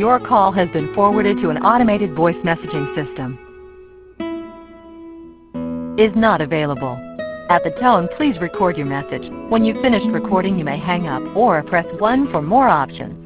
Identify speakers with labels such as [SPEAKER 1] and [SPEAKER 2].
[SPEAKER 1] Your call has been forwarded to an automated voice messaging system. Is not available. At the tone, please record your message. When you've finished recording, you may hang up or press 1 for more options.